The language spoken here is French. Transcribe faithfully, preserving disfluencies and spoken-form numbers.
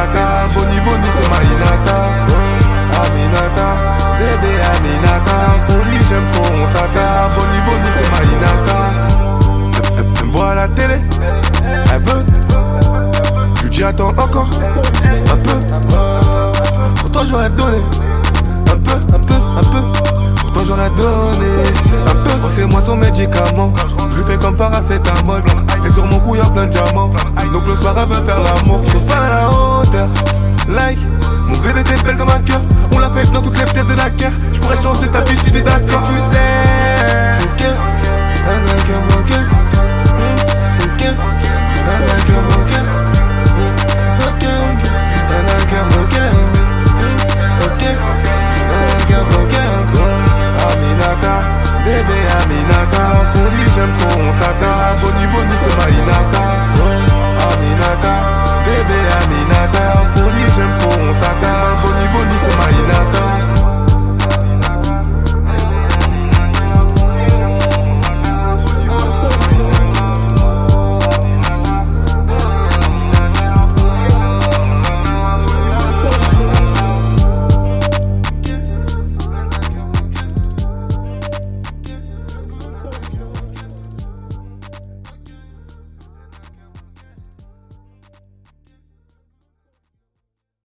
Aminata, Boni Boni c'est ma Inata. Aminata, bébé Aminata, folie j'aime trop on s'attard. Boni Boni c'est ma Inata. Elle, elle me voit à la télé, elle veut. Je lui dis attends encore, un peu. Pour toi j'aurais donné, un peu, un peu, un peu. Pour toi j'aurais donné, un peu. Oh, c'est moi son médicament, je lui fais comme paracétamol. Et sur mon cou y'a plein de diamants, donc le soir elle veut faire l'amour. Sauf pas à la hauteur, like. Mon bébé t'es belle comme un cœur, on l'a fait dans toutes les pièces de la guerre. Je pourrais changer ta vie si t'es d'accord. Tu sais, ok, un mec, un ok, ok.